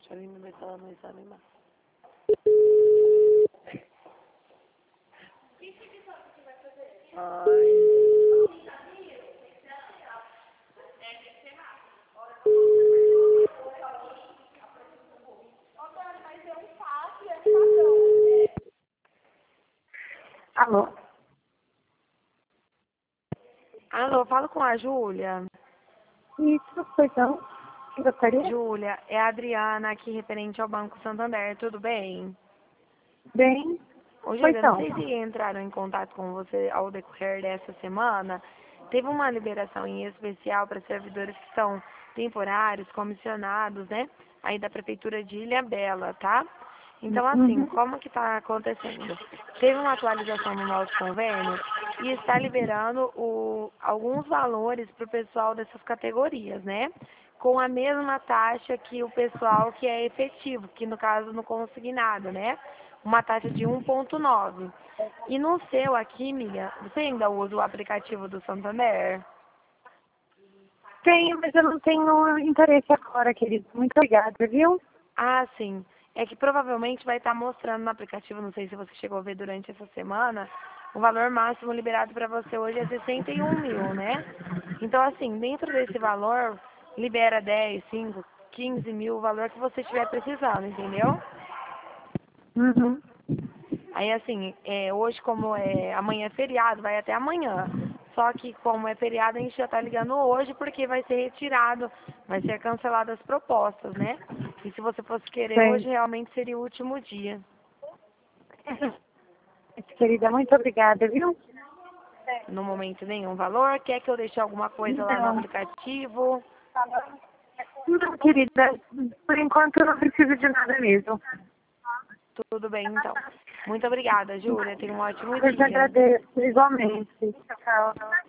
Charine vai falar mais animar. Ai. Alô? Alô, falo com a Júlia. Isso, pois não. Que gostaria? Júlia, é a Adriana aqui referente ao Banco Santander, tudo bem? Bem, Ô, pois Júlia, não não. sei se entraram em contato com você ao decorrer dessa semana. Teve uma liberação em especial para servidores que são temporários, comissionados, né? Aí da Prefeitura de Ilhabela, tá? Então, assim, Uhum. como que está acontecendo? Teve uma atualização no nosso convênio e está liberando alguns valores para o pessoal dessas categorias, né? Com a mesma taxa que o pessoal que é efetivo, que no caso não consignado, né? Uma taxa de 1,9. E no seu aqui, amiga, você ainda usa o aplicativo do Santander? Tenho, mas eu não tenho interesse agora, querido. Muito obrigada, viu? Ah, sim. É que provavelmente vai estar mostrando no aplicativo, não sei se você chegou a ver durante essa semana, o valor máximo liberado para você hoje é 61 mil, né? Então, assim, dentro desse valor, libera 10, 5, 15 mil, o valor que você estiver precisando, entendeu? Uhum. Aí, assim, hoje, como amanhã é feriado, vai até amanhã. Só que, como é feriado, a gente já tá ligando hoje porque vai ser retirado, vai ser cancelado as propostas, né? E se você fosse querer, Bem, hoje realmente seria o último dia. querida, muito obrigada, viu? No momento, nenhum valor. Quer que eu deixe alguma coisa lá no Não, aplicativo? não, querida. Por enquanto eu não preciso de nada mesmo. Tudo bem, então. Muito obrigada, Júlia. Tenha um ótimo Eu te dia. agradeço, igualmente. Tchau.